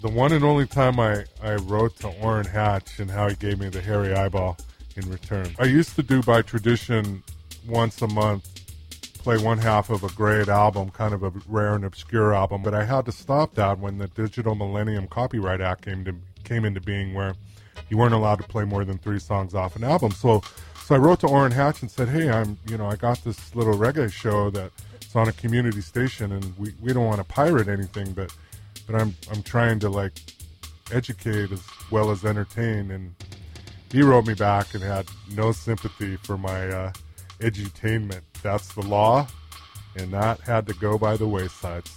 The one and only time I wrote to Orrin Hatch and how he gave me the hairy eyeball in return. I used to do by tradition once a month, play one half of a great album, kind of a rare and obscure album, but I had to stop that when the Digital Millennium Copyright Act came into being, where you weren't allowed to play more than 3 songs off an album. So I wrote to Orrin Hatch and said, hey, I got this little reggae show that's on a community station, and we don't want to pirate anything, but I'm trying to educate as well as entertain. And he wrote me back and had no sympathy for my edutainment. That's the law, and that had to go by the wayside.